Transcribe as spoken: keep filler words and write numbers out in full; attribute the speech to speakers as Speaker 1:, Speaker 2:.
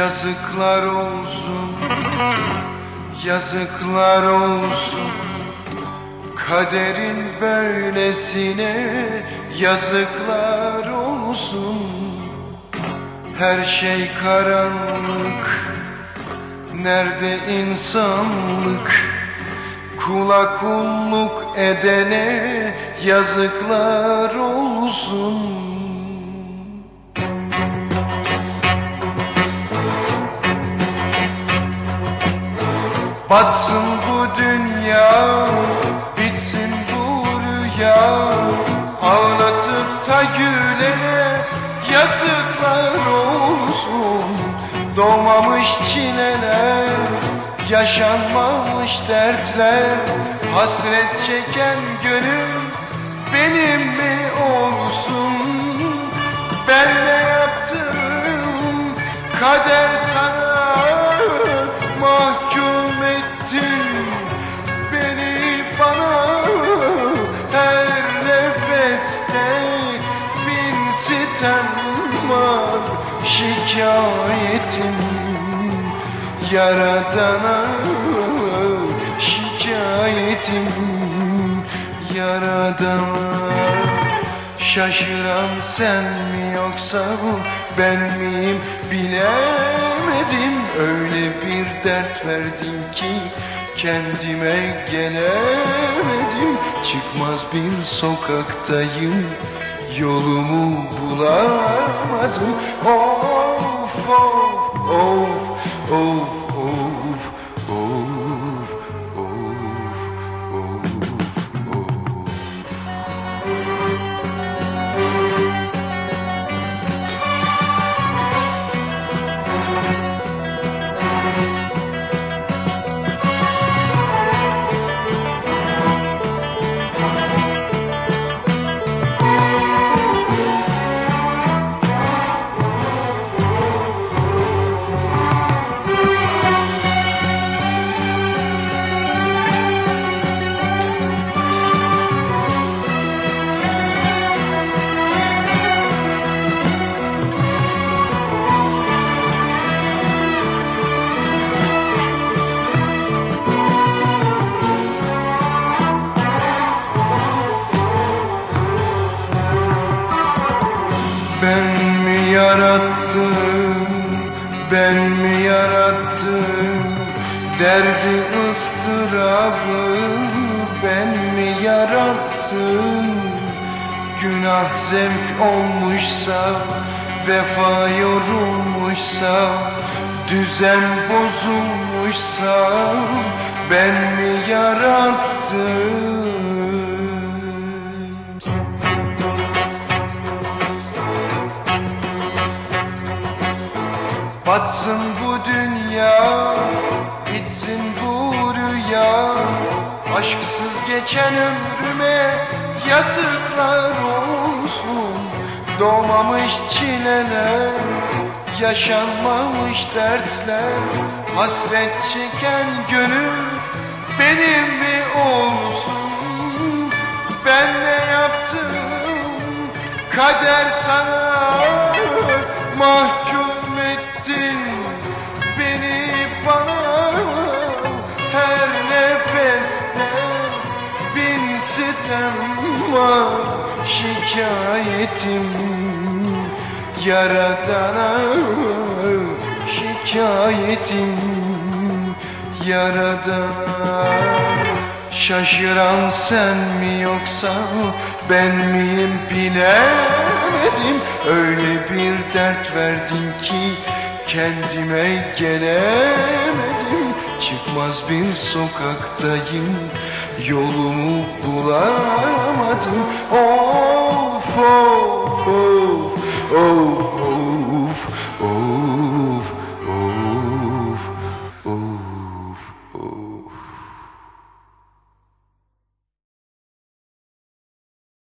Speaker 1: Yazıklar olsun, yazıklar olsun, kaderin böylesine yazıklar olsun. Her şey karanlık, nerede insanlık? Kula kulluk edene yazıklar olsun. Batsın bu dünya, bitsin bu rüya, ağlatıp da gülene yazıklar olsun. Doğmamış çileler, yaşanmamış dertler, hasret çeken gönül benim mi olsun? Ben ne yaptım, kader sana mahkum ettin beni bana. Her nefeste bin sitem var, şikayetim Yaradan'a, şikayetim Yaradan'a. Şaşıran sen mi yoksa bu ben miyim bilemedim. Öyle bir dert verdin ki kendime gelemedim. Çıkmaz bir sokaktayım, yolumu bulamadım. Of of of of of of of of of. Ben mi yarattım, ben mi yarattım derdi ıstırabı, ben mi yarattım? Günah zevk olmuşsa, vefa yorulmuşsa, düzen bozulmuşsa ben mi yarattım? Batsın bu dünya, bitsin bu rüya, aşksız geçen ömrüme yazıklar olsun. Doğmamış çileler, yaşanmamış dertler, hasret çeken gönül benim mi olsun? Ben ne yaptım, kader sana mahkum ettin beni bana. Her nefeste bin sitem var, şikayetim Yaradan'a, şikayetim Yaradan'a. Şaşıran sen mi yoksa ben miyim bilemedim. Öyle bir dert verdin ki kendime gelemedim. Çıkmaz bir sokaktayım, yolumu bulamadım. Of of of of